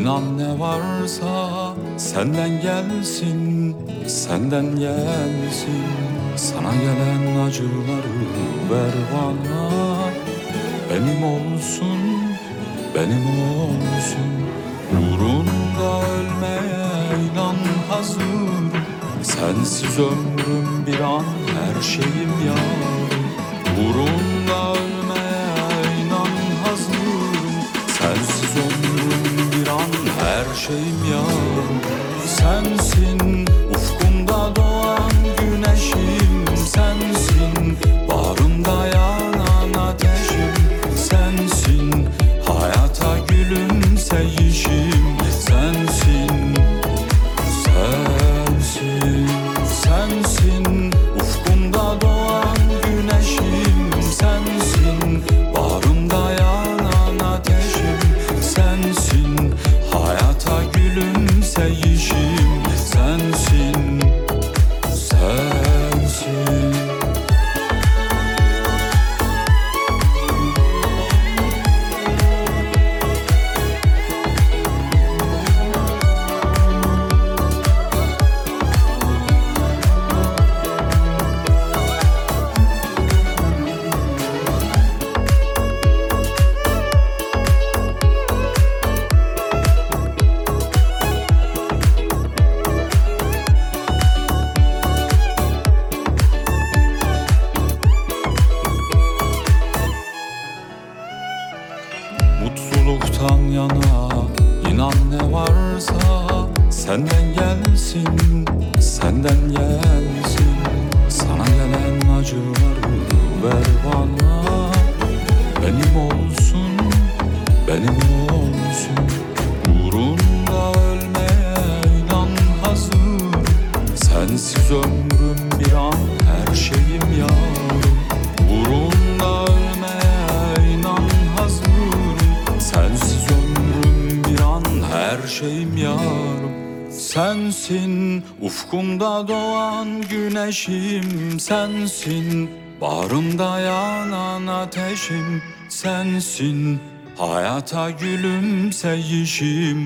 İnan ne varsa senden gelsin, senden gelsin. Sana gelen acıları ver bana. Benim olsun, benim olsun. Uğrunda ölmeye inan hazır. Sensiz ömrüm bir an, her şeyim yarım. Uğrunda ölmeye inan hazırım. Sensiz ömrüm bir an, her şeyim yarım. Sensin ufkumda doğan güneşim, sensin bağrımda yanan ateşim, sensin hayata gülümseyişim, sensin, sensin, sensin ufkumda doğan güneşim, sensin bağrımda yanan ateşim, sensin hayata gülümseyişim, sensin, sensin. Mutluluktan yana inan ne varsa senden gelsin, senden gelsin. Sana gelen acıları ver bana. Benim olsun, benim olsun. Uğrunda ölmeye inan hazır. Sensiz ömrüm bir an, her şeyim yarım. Uğrunda ölmeye inan hazır. Sensiz ömrüm bir an, her şeyim yarım. Sensin ufkumda doğan güneşim, sensin bağrımda yanan ateşim, sensin hayata gülümseyişim,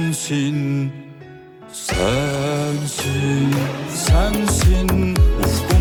sensin, sensin, sensin ufkumda